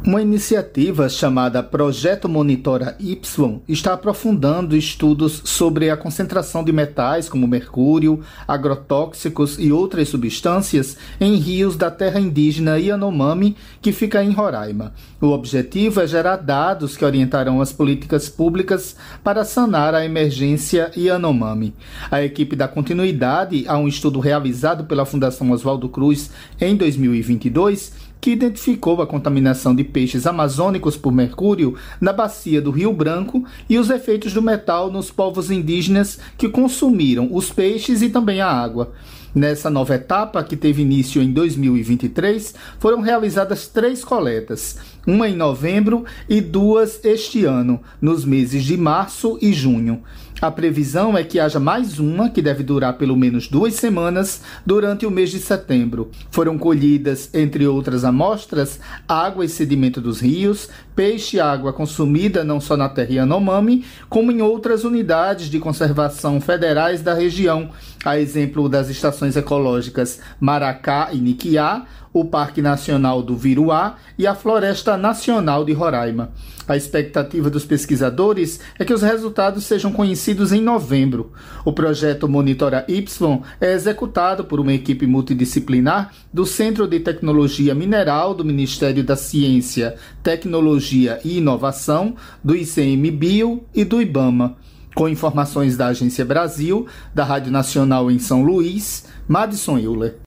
Uma iniciativa chamada Projeto Monitora Y está aprofundando estudos sobre a concentração de metais como mercúrio, agrotóxicos e outras substâncias em rios da terra indígena Yanomami, que fica em Roraima. O objetivo é gerar dados que orientarão as políticas públicas para sanar a emergência Yanomami. A equipe dá continuidade a um estudo realizado pela Fundação Oswaldo Cruz em 2022, que identificou a contaminação de peixes amazônicos por mercúrio na bacia do Rio Branco e os efeitos do metal nos povos indígenas que consumiram os peixes e também a água. Nessa nova etapa, que teve início em 2023, foram realizadas 3 coletas, uma em novembro e 2 este ano, nos meses de março e junho. A previsão é que haja mais uma, que deve durar pelo menos 2 semanas, durante o mês de setembro. Foram colhidas, entre outras amostras, água e sedimento dos rios, peixe e água consumida não só na terra Yanomami, como em outras unidades de conservação federais da região, a exemplo das estações ecológicas Maracá e Niquiá, o Parque Nacional do Viruá e a Floresta Nacional de Roraima. A expectativa dos pesquisadores é que os resultados sejam conhecidos em novembro. O projeto Monitora Y é executado por uma equipe multidisciplinar do Centro de Tecnologia Mineral do Ministério da Ciência, Tecnologia e Inovação, do ICMBio e do IBAMA. Com informações da Agência Brasil, da Rádio Nacional em São Luís, Madison Euler.